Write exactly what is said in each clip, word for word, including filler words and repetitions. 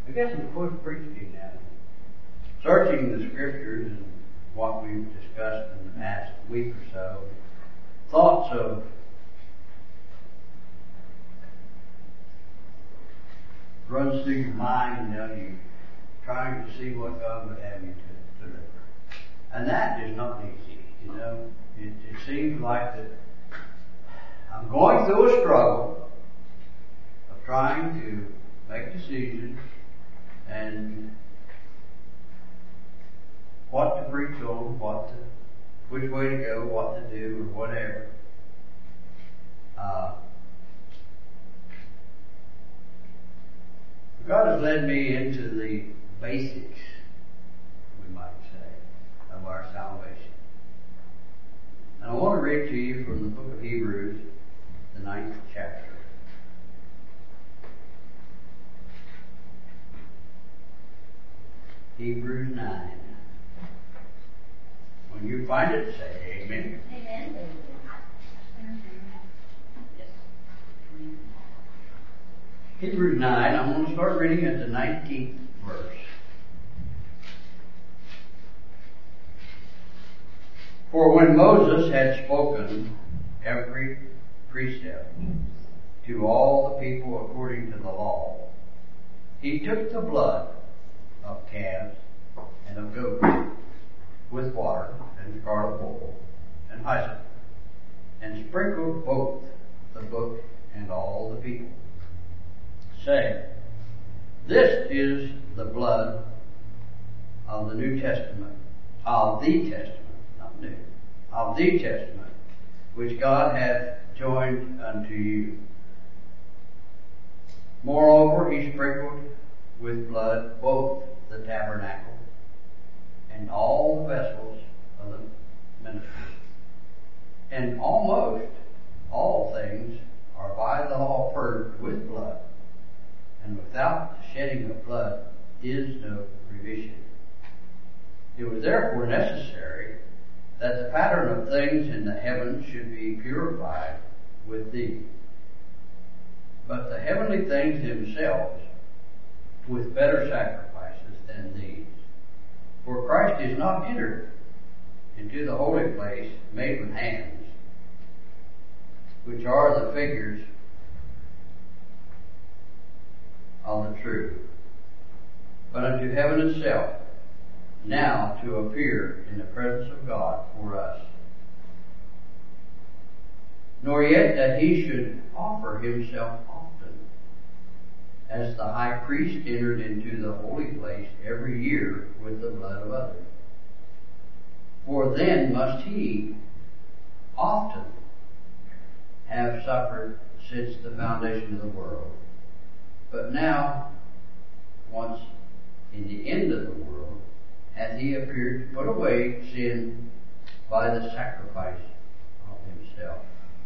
I guess I'm supposed to preach to you now. Searching the scriptures and what we've discussed in the past week or so, thoughts of runs through your mind, you know, you're trying to see what God would have you to deliver. And that is not easy, you know. It, it seems like that I'm going through a struggle of trying to make decisions and what to preach on, what to, which way to go, what to do, or whatever. Uh, God has led me into the basics, we might say, of our salvation. And I want to read to you from the book of Hebrews, the ninth chapter. Hebrews nine. When you find it, say amen. Amen. Yes. Hebrews nine, I'm going to start reading at the nineteenth verse. For when Moses had spoken every precept to all the people according to the law, he took the blood of calves and of goats with water and scarlet wool and hyssop, and sprinkled both the book and all the people, saying, This is the blood of the New Testament, of the Testament, not new, of the Testament, which God hath joined unto you. Moreover, he sprinkled with blood both the tabernacle and all the vessels of the ministry. And almost all things are by the law purged with blood, and without the shedding of blood is no remission. It was therefore necessary that the pattern of things in the heavens should be purified with these, but the heavenly things themselves with better sacrifices than these. For Christ is not entered into the holy place made with hands, which are the figures of the true, but unto heaven itself, now to appear in the presence of God for us. Nor yet that he should offer himself often, as the high priest entered into the holy place every year with the blood of others. For then must he often have suffered since the foundation of the world. But now, once in the end of the world, hath he appeared to put away sin by the sacrifice of himself.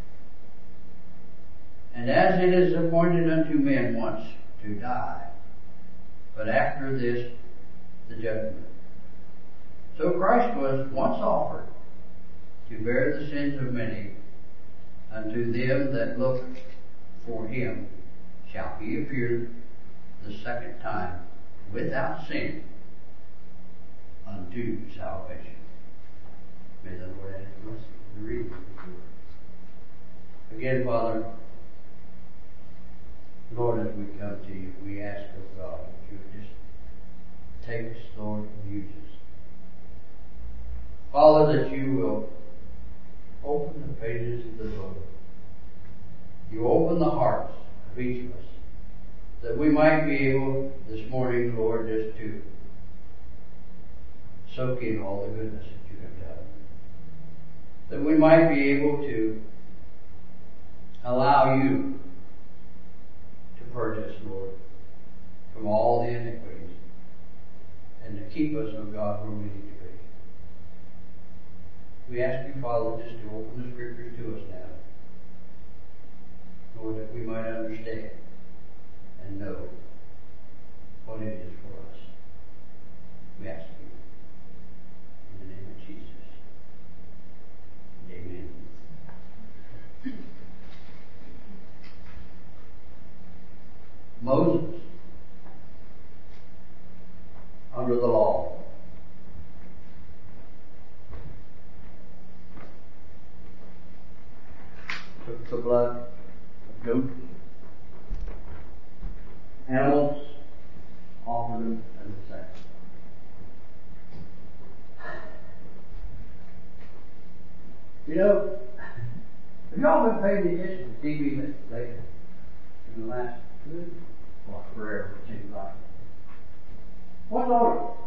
And as it is appointed unto men once to die, but after this the judgment. So Christ was once offered to bear the sins of many. Unto them that look for him shall he appear the second time without sin unto salvation. May the Lord add to us the reading of his word. Again, Father, Lord, as we come to you, we ask of God that you would just take us, Lord, and use us. Father, that you will open the pages of the book. You open the hearts of each of us, that we might be able this morning, Lord, just to soak in all the goodness that you have done. That we might be able to allow you to purge us, Lord, from all the iniquities, and to keep us, O God, where we need to be. We ask you, Father, just to open the scriptures to us now, Lord, that we might understand and know what it is for us. We ask you in the name of Jesus. Amen. Moses animals, offered them as a sacrifice. You know, have y'all been paying attention to T V lately? In the last, well, forever, it seems like. What's on it?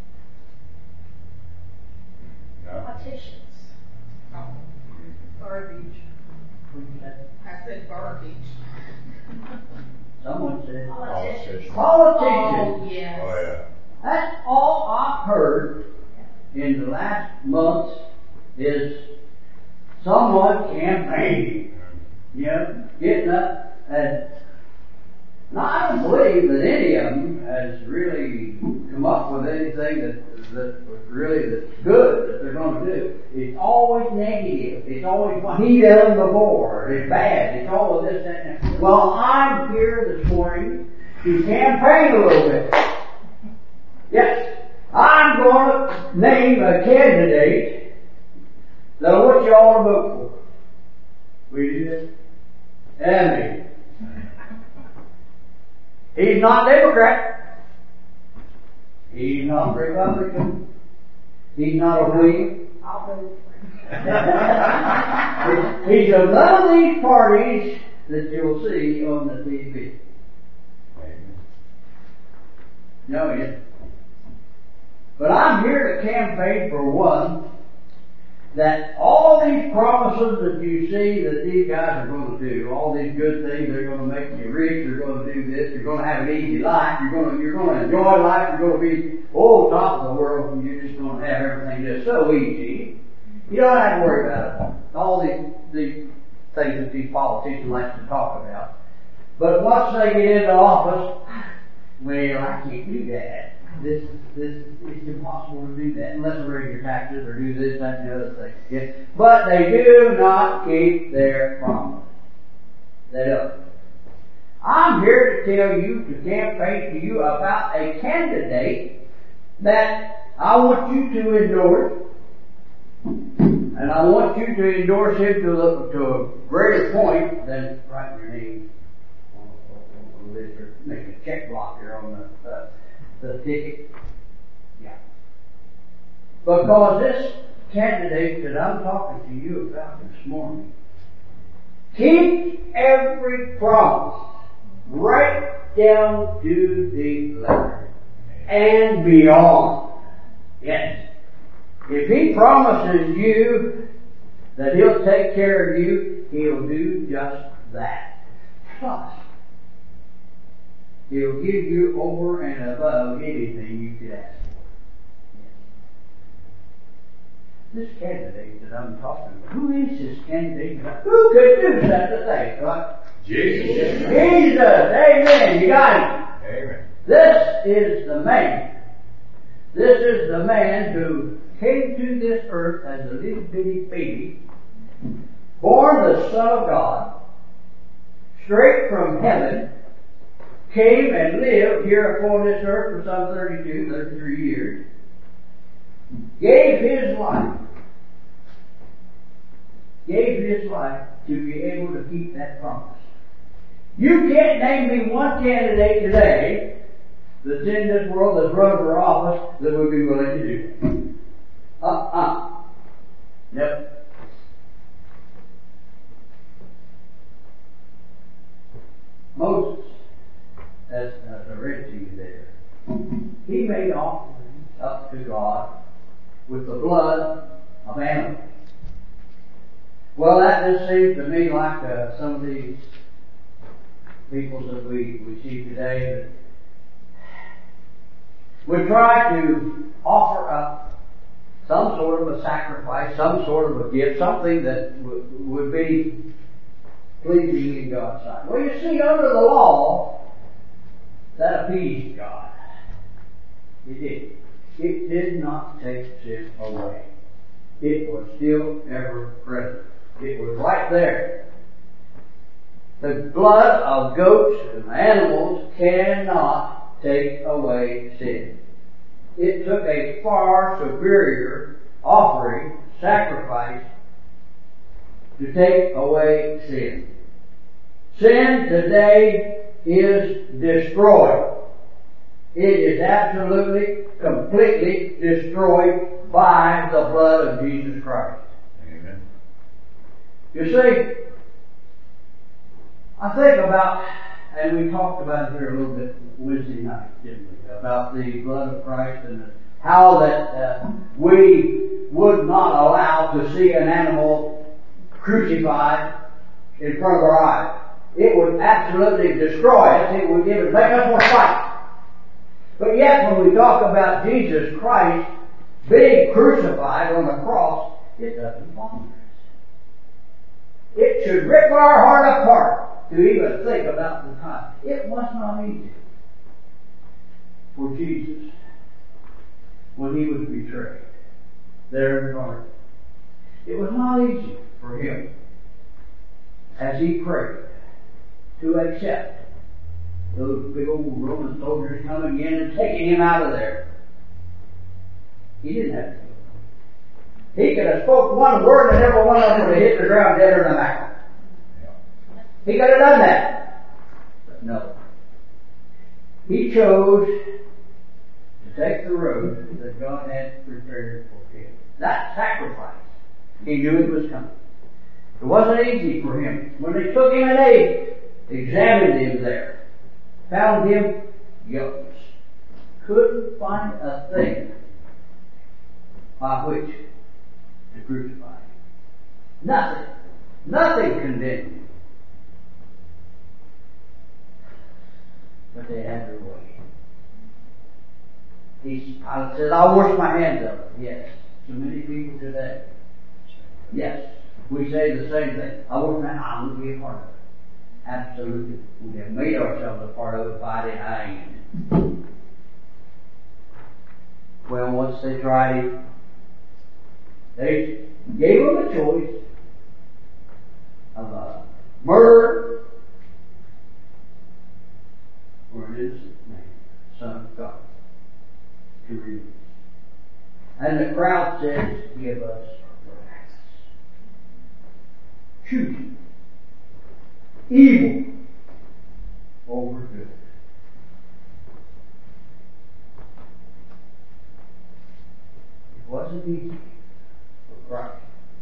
Politicians. Oh, garbage. What did you say? I said garbage. Someone said Politicians. politicians. Oh, yes. Oh, yeah. That's all I've heard in the last months is someone campaigning. You know, getting up and now I don't believe that any of them has really come up with anything that that really that's good that they're going to do. It's always negative. It's always what he done before. It's bad. It's all of this and that. Well, I'm here this morning to campaign a little bit. Yes, I'm going to name a candidate that I want you all to vote for. Will you do this? And me. He's not Democrat. He's not Republican. He's not a Whig. I'll vote for him. He's of none of these parties that you'll see on the T V. No, he isn't. But I'm here to campaign for one, that all these promises that you see that these guys are going to do, all these good things, they're going to make you rich, they're going to do this, you're going to have an easy life, you're going to, you're going to enjoy life, you're going to be, oh, top of the world, and you're just going to have everything just so easy. You don't have to worry about it. All these, these things that these politicians like to talk about. But once they get into office, well, I can't do that. This, this, it's impossible to do that unless we raise your taxes or do this, that, and the other thing. Yeah. But they do not keep their promise. They don't. I'm here to tell you, to campaign to you about a candidate that I want you to endorse. And I want you to endorse him to, the, to a greater point than writing your name on, on, on the list or make a check block here on the, uh, the ticket. Yeah. Because this candidate that I'm talking to you about this morning keeps every promise right down to the letter and beyond. Yes. If he promises you that he'll take care of you, he'll do just that. Plus, he'll give you over and above anything you could ask for. Yes. This candidate that I'm talking about, who is this candidate? Who could do such a thing? Right? Jesus. Jesus. Amen. You got him. Amen. This is the man. This is the man who came to this earth as a little bitty baby, born the Son of God, straight from heaven, came and lived here upon this earth for some thirty-two, thirty-three years, gave his life, gave his life to be able to keep that promise. You can't name me one candidate today that's in this world that's run for office that would be willing to do it. Uh-uh. Nope. Moses, as I read to you there, he made offerings up to God with the blood of animals. Well, that just seems to me like uh, some of these people that we, we see today that would try to offer up some sort of a sacrifice, some sort of a gift, something that w- would be pleasing in God's sight. Well, you see, under the law, that appeased God. It did. It did not take sin away. It was still ever present. It was right there. The blood of goats and animals cannot take away sin. It took a far superior offering, sacrifice, to take away sin. Sin today is destroyed. It is absolutely, completely destroyed by the blood of Jesus Christ. Amen. You see, I think about, and we talked about it here a little bit Wednesday night, didn't we? About the blood of Christ and the, how that uh, we would not allow to see an animal crucified in front of our eyes. It would absolutely destroy us. It would give it, make us more fight. But yet, when we talk about Jesus Christ being crucified on the cross, it doesn't bother us. It should rip our heart apart to even think about the time. It was not easy for Jesus when he was betrayed there in the garden. It was not easy for him as he prayed to accept those big old Roman soldiers coming in and taking him out of there. He didn't have to. He could have spoke one word and every one of them would have hit the ground dead or in the mouth. He could have done that. But no. He chose to take the road that God had prepared for him. That sacrifice. He knew it was coming. It wasn't easy for him. When they took him and they examined him there, found him guiltless, couldn't find a thing by which to crucify him. Nothing. Nothing condemned him. But they had their way. He Pilate said, I'll wash my hands of it. Yes. So many people today. Yes. We say the same thing. I wash my hands. I will be a part of it. Absolutely. We have made ourselves a part of it by denying it. Well, once they tried it, they gave him a choice of a murder or an innocent man, Son of God, to release. And the crowd says, give us Barabbas. Choose evil over good. It wasn't easy for Christ.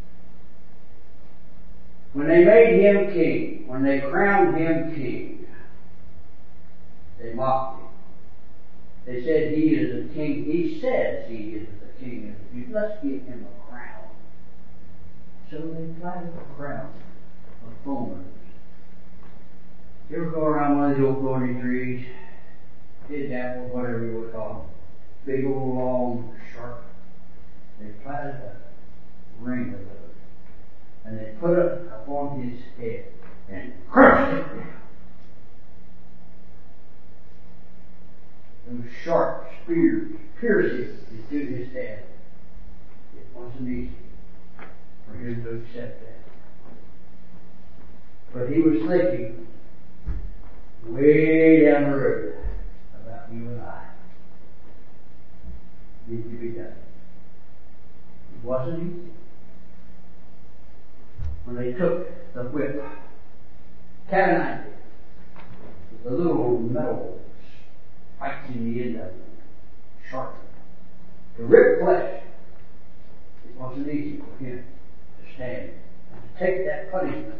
When they made him king, when they crowned him king, they mocked him. They said he is a king. He says he is the king of the Jews. Let's give him a crown. So they planted a crown of thorns. You ever go around one of these old thorny trees? His apples, whatever you would call them. Big old long, sharp. They planted a ring of those. And they put it upon his head and crushed it down. Those sharp spears piercing into his head. It wasn't easy for him to accept that. But he was thinking way down the road about you and I. Need to be done. It wasn't easy. When they took the whip, cat the little metal spikes in the end of it, sharp, to rip flesh, it wasn't easy for him to stand and to take that punishment.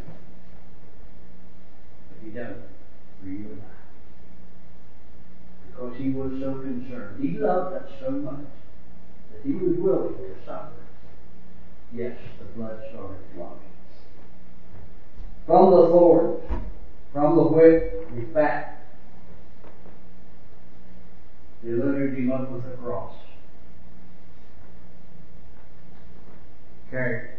But he done it for you and I. Because he was so concerned. He loved us so much that he was willing to suffer. Yes, the blood started flowing. From the thorns, from the whip, he back. They loaded him up with a cross. Carried.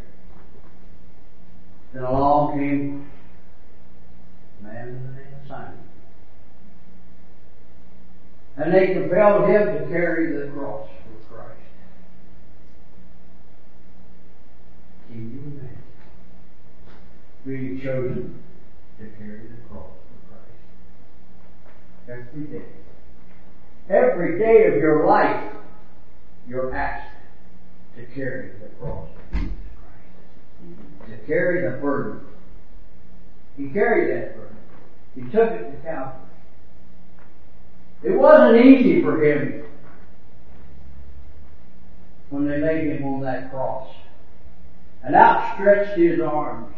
Then along came a man with the name of Simon. And they compelled him to carry the cross for Christ. Can you imagine being chosen to carry the cross for Christ? Every day. Every day of your life, you're asked to carry the cross of Jesus Christ. To carry the burden. He carried that burden. He took it to Calvary. It wasn't easy for him when they laid him on that cross and outstretched his arms.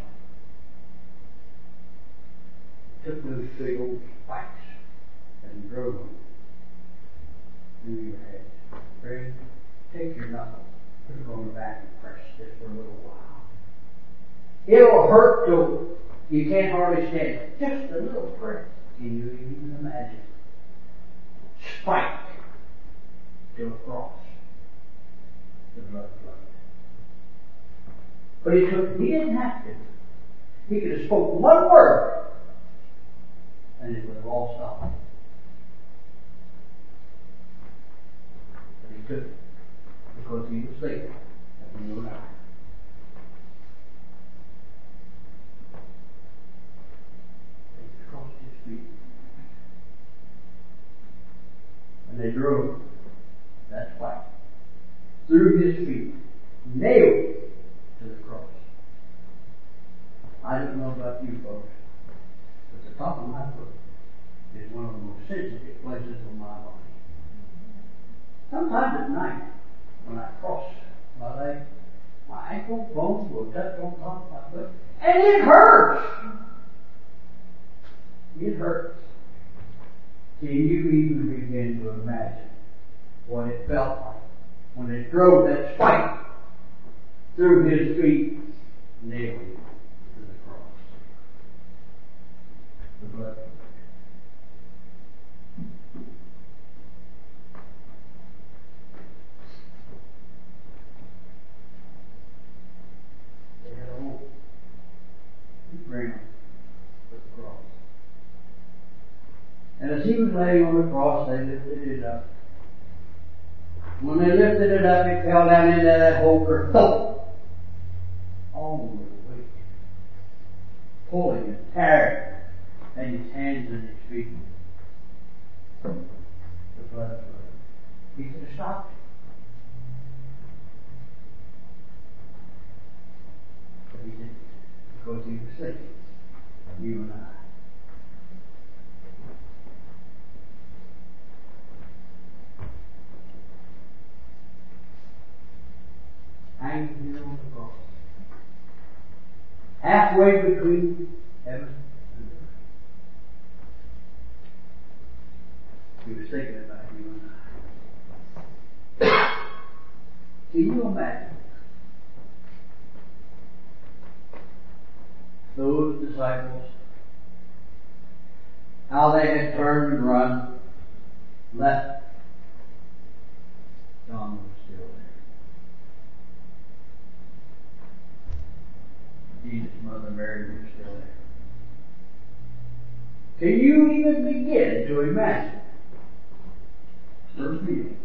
Took those big old spikes and drove them through your head. Friend, take your knuckle, put it on the back and press this for a little while. It'll hurt till you can't hardly stand it. Just a little press. Can you even imagine? Spike to a cross. The blood flowed. But he took, he didn't have to. He could have spoken one word and it would have all stopped. But he took it because he was thinking of you and I. They crossed his feet. And they drove that spike through his feet, nailed to the cross. I don't know about you folks, but the top of my foot is one of the most sensitive places on my body. Sometimes at night, when I cross my leg, my ankle bones will touch on top of my foot, and it hurts. It hurts. Can you even begin to imagine what it felt like when it drove that spike through his feet, nailed him to the cross? The blood. They had a hole. He bring him to the cross. And as he was laying on the cross, they lifted it up. When they lifted it up, it fell down into that hole, kerthump. All the weight, pulling and tearing at his hands and his feet. The blood flowed. He could have stopped it. But he didn't, because he was thinking of you and I. Hanging here on the cross. Halfway between heaven and earth. He was thinking about you and I. Can you imagine those disciples, how they had turned and run, left? John was still there. Jesus' mother Mary was still there. Can you even begin to imagine her feeling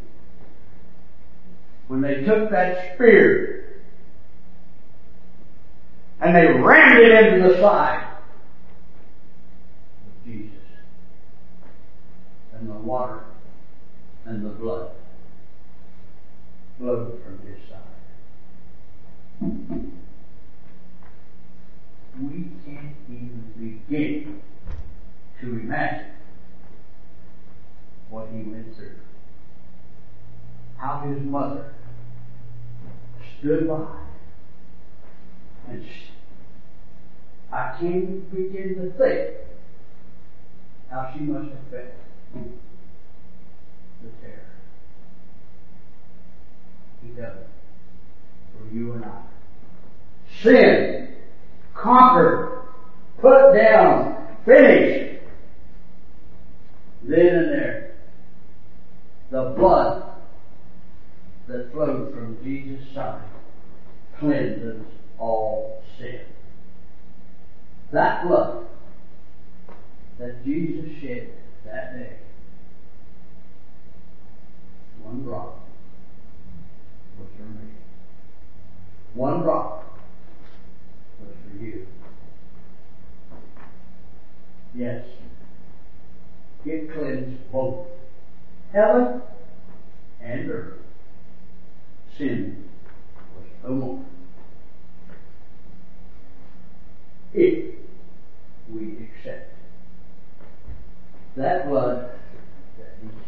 when they took that spear and they rammed it into the side of Jesus, and the water and the blood flowed from his side? We can't even begin to imagine what he went through. How his mother stood by. And she, I can't even begin to think how she must have felt the terror. He does it for you and I. Sin, conquered, put down, finished. Then and there, the blood that flowed from Jesus' side cleanses all sin. That blood that Jesus shed that day, one drop was for me. One drop was for you. Yes, it cleansed both heaven and earth. Sin was no more. If we accept that blood that he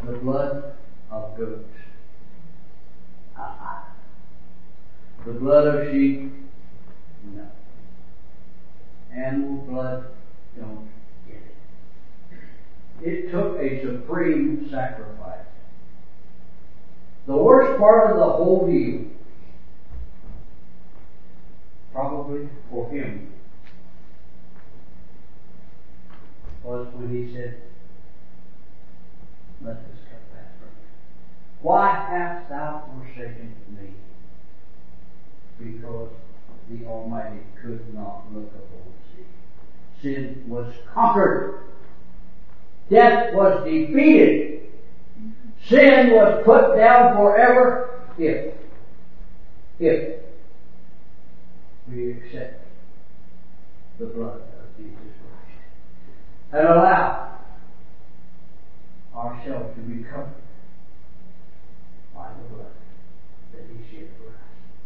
the blood of goats. Uh-uh. The blood of sheep, no. Animal blood, don't get it. It took a supreme sacrifice. The worst part of the whole deal, probably for him, was when he said, let this cup pass from me. Why hast thou forsaken me? Because the Almighty could not look upon sin. Sin was conquered. Death was defeated. Sin was put down forever if, if we accept the blood of Jesus Christ and allow ourselves to be covered by the blood that He shed for us.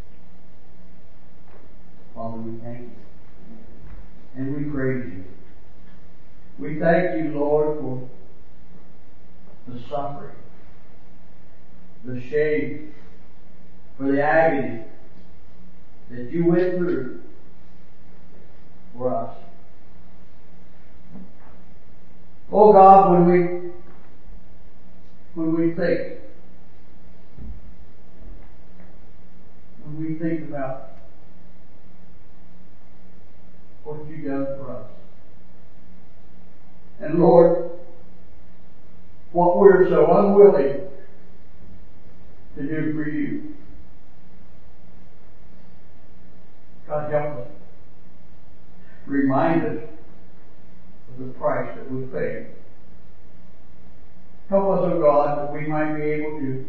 Father, we thank you and we praise you. We thank you, Lord, for the suffering, the shame, for the agony that you went through for us. Oh God, when we when we think when we think about what you've done for us, and Lord, what we're so unwilling to do for you, God, help us. Remind us of the price that was paid. Help us, O God, that we might be able to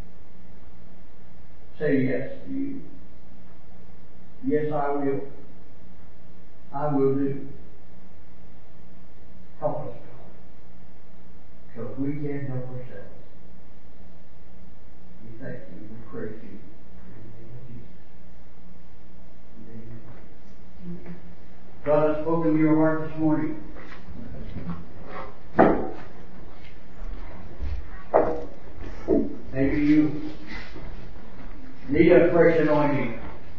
say yes to you. Yes, I will. I will do. Help us, God. Because we can't help ourselves. We thank you. We praise you. In the name of Jesus. Amen. God has spoken to your heart this morning. Maybe you need a fresh anointing.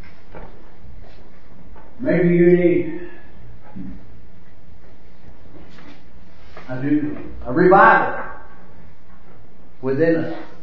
Maybe you need a new, a revival within us.